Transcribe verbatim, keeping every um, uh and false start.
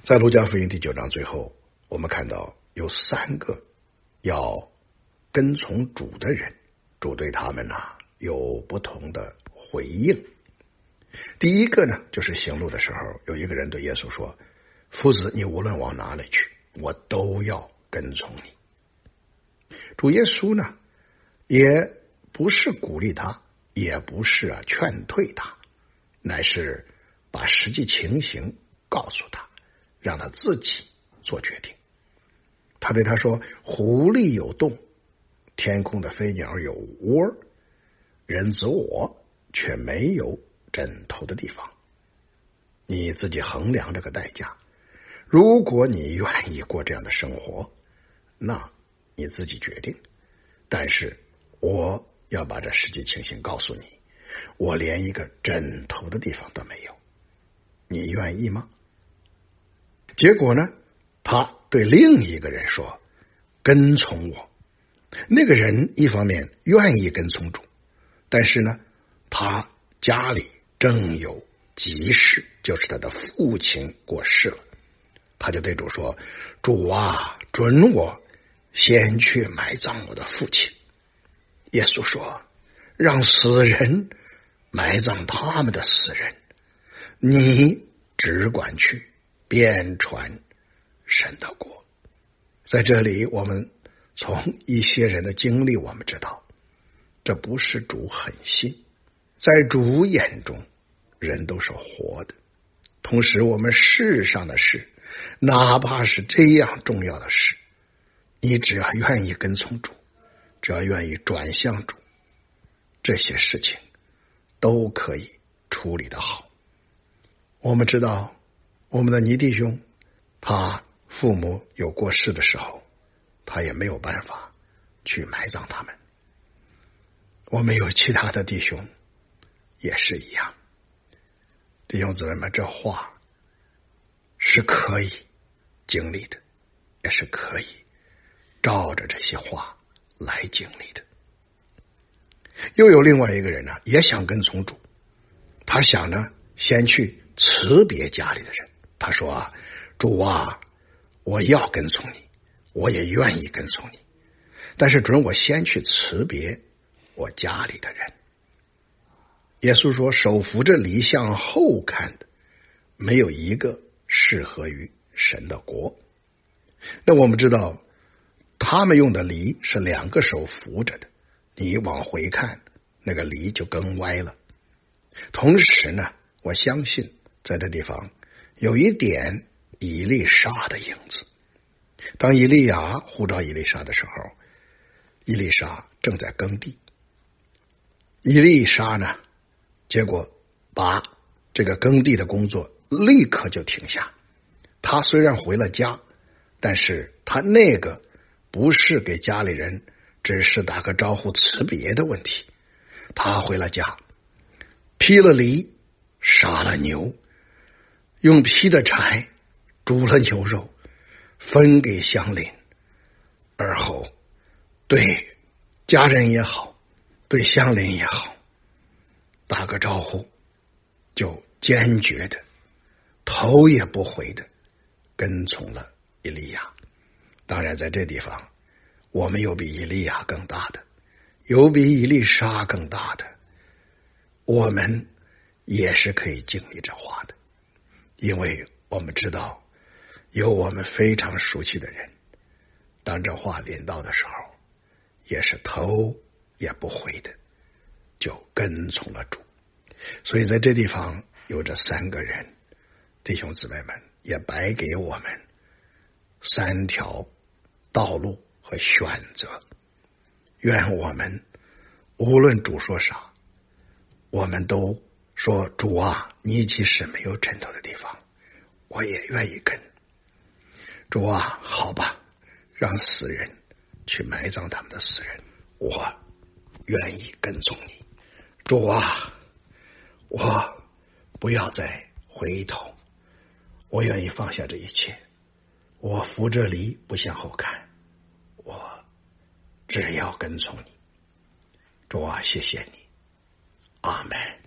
在路加福音第九章最后，我们看到有三个要跟从主的人，主对他们呢、啊、有不同的回应。第一个呢，就是行路的时候，有一个人对耶稣说：夫子，你无论往哪里去，我都要跟从你。主耶稣呢，也不是鼓励他，也不是啊劝退他，乃是把实际情形告诉他，让他自己做决定。他对他说：狐狸有洞，天空的飞鸟有窝，人子我却没有枕头的地方。你自己衡量这个代价，如果你愿意过这样的生活，那你自己决定。但是我要把这实际情形告诉你，我连一个枕头的地方都没有，你愿意吗？结果呢，他对另一个人说：跟从我。那个人一方面愿意跟从主，但是呢，他家里正有急事，就是他的父亲过世了。他就对主说：主啊，准我先去埋葬我的父亲。耶稣说：让死人埋葬他们的死人，你只管去遍传神的国。在这里，我们从一些人的经历，我们知道这不是主狠心，在主眼中人都是活的。同时我们世上的事，哪怕是这样重要的事，你只要愿意跟从主，只要愿意转向主，这些事情都可以处理得好。我们知道我们的倪弟兄，他父母有过世的时候，他也没有办法去埋葬他们。我们有其他的弟兄也是一样。弟兄姊妹们，这话是可以经历的，也是可以照着这些话来经历的。又有另外一个人呢，也想跟从主，他想呢先去辞别家里的人。他说啊，主啊，我要跟从你，我也愿意跟从你，但是准我先去辞别我家里的人。耶稣说，手扶着犁向后看的，没有一个适合于神的国。那我们知道他们用的犁是两个手扶着的，你往回看，那个犁就更歪了。同时呢，我相信在这地方有一点以利沙的影子。当以利亚呼召以利沙的时候，以利沙正在耕地。以利沙呢，结果把这个耕地的工作立刻就停下。他虽然回了家，但是他那个不是给家里人只是打个招呼辞别的问题。他回了家，劈了犁，杀了牛，用劈的柴煮了牛肉，分给乡邻，而后对家人也好，对乡邻也好，打个招呼，就坚决的头也不回的跟从了以利亚。当然在这地方，我们有比以利亚更大的，有比以利沙更大的，我们也是可以经历这话的。因为我们知道有我们非常熟悉的人，当这话临到的时候，也是头也不回的就跟从了主。所以在这地方有这三个人，弟兄姊妹们，也白给我们三条道路和选择。愿我们无论主说啥，我们都说，主啊，你即使没有枕头的地方，我也愿意跟。主啊，好吧，让死人去埋葬他们的死人，我愿意跟从你。主啊，我不要再回头，我愿意放下这一切，我扶着犁不向后看，我只要跟从你。主啊，谢谢你，阿们。